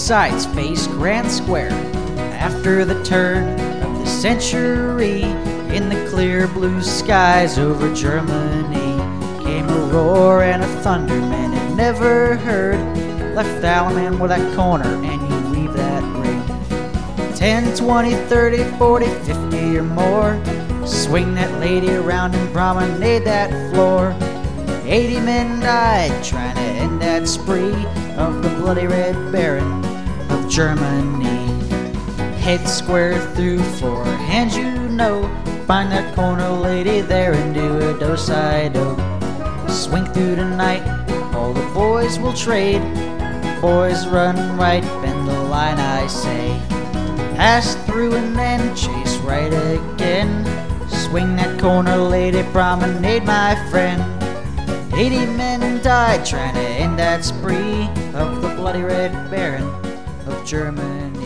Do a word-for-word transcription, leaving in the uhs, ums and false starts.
sides face Grand Square. After the turn of the century, in the clear blue skies over Germany, came a roar and a thunder man had never heard. Left Alaman with that corner and you weave that ring. ten, twenty, thirty, forty, fifty or more. Swing that lady around and promenade that floor. eighty men died trying to end that spree of the bloody Red Baron of Germany. Head square through four hands, you know. Find that corner lady there and do a do-si-do. Swing through the night, all the boys will trade. Boys run right, bend the line I say. Pass through and then chase right again. Swing that corner lady, promenade my friend. Eighty men died trying to end that spree of the bloody Red Baron of Germany.